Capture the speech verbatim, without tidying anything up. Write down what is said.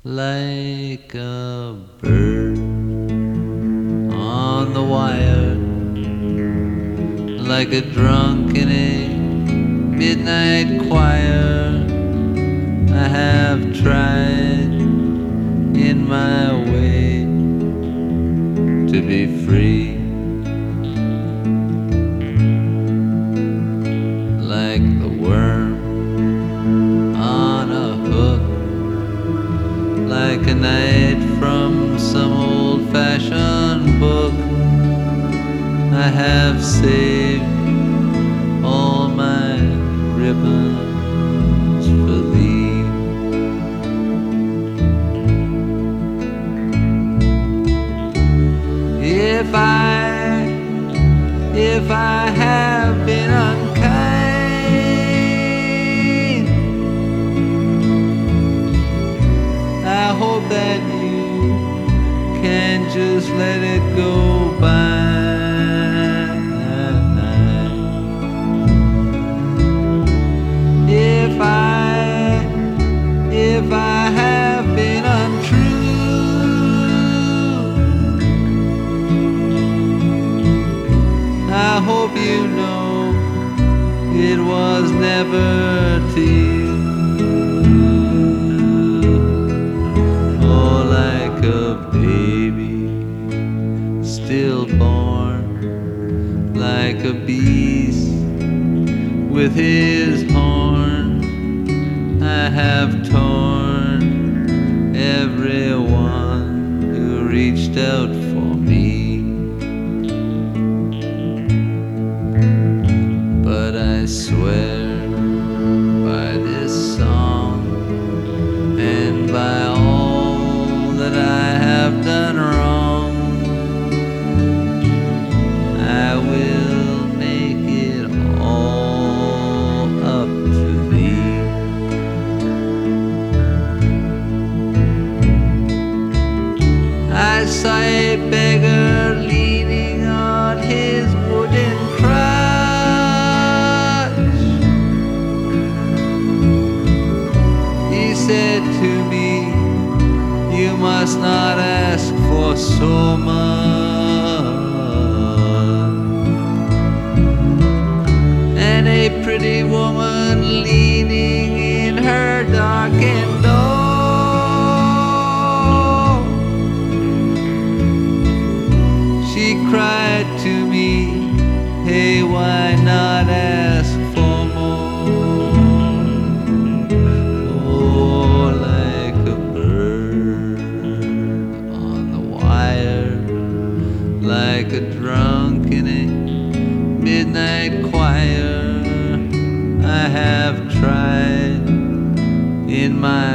like a bird on the wire, like a drunk in a midnight choir. I have tried in my way to be free, like the worm on a hook, like a knight from some old-fashioned book. I have saved all my ribbons for thee. If I, if I have been unkind, I hope that you can just let it go by. If I, if I have been untrue, I hope you know it was never to you. Oh, like a baby stillborn, like a beast with his horn, I have torn everyone who reached out for me. But I swear by this song and by all that I have done wrong, I will make it all up to thee. I saw a beggar leaning on his wooden crutch. He said to me, you must not ask for so much. And a pretty woman leaning in her darkened door, she cried to me, hey, why not ask for more? Oh, like a bird on the wire, like a drunk in a midnight choir, I have tried in my